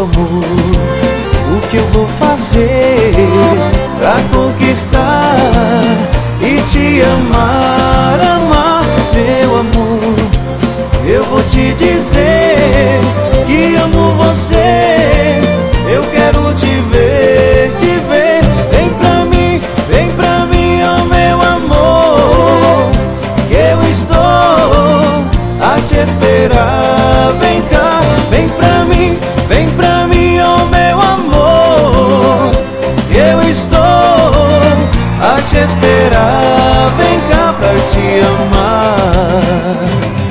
amor, o que eu vou fazer pra conquistar e te amar, amar, meu amor? Eu vou te dizer que amo você, eu quero te ver, te ver. Vem pra mim, oh meu amor, que eu estou a te esperar. Vem cá, vem pra mim, oh meu amor, que eu estou a te esperar. Vem cá pra te amar.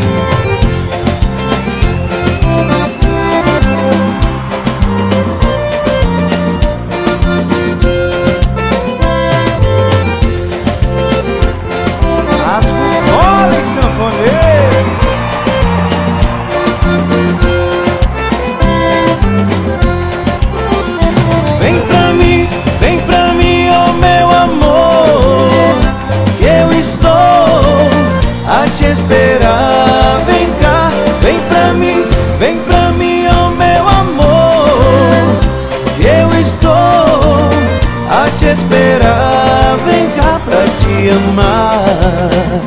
Vem pra mim, oh meu amor, que eu estou a te esperar. Vem cá, vem pra mim, oh meu amor, que eu estou a te esperar. Vem cá pra te amar.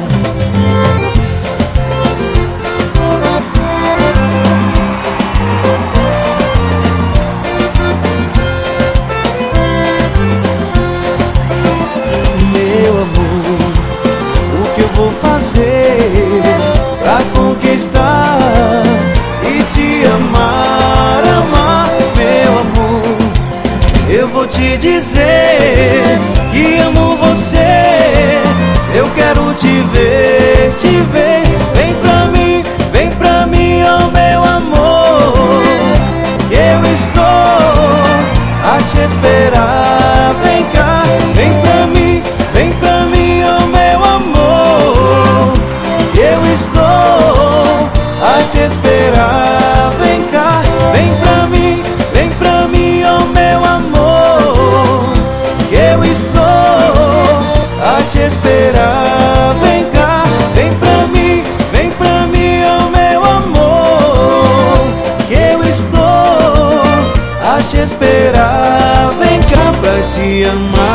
Vou fazer pra conquistar e te amar, amar, meu amor? Eu vou te dizer que amo você, eu quero te ver, te ver. Vem pra mim, oh meu amor, que eu estou a te esperar. Vem cá, vem pra mim, oh meu amor, eu estou a te esperar. Vem cá, vem pra mim, oh meu amor, que eu estou a te esperar. Vem cá, vem pra mim, oh meu amor, que eu estou a te esperar. Vem cá pra te amar.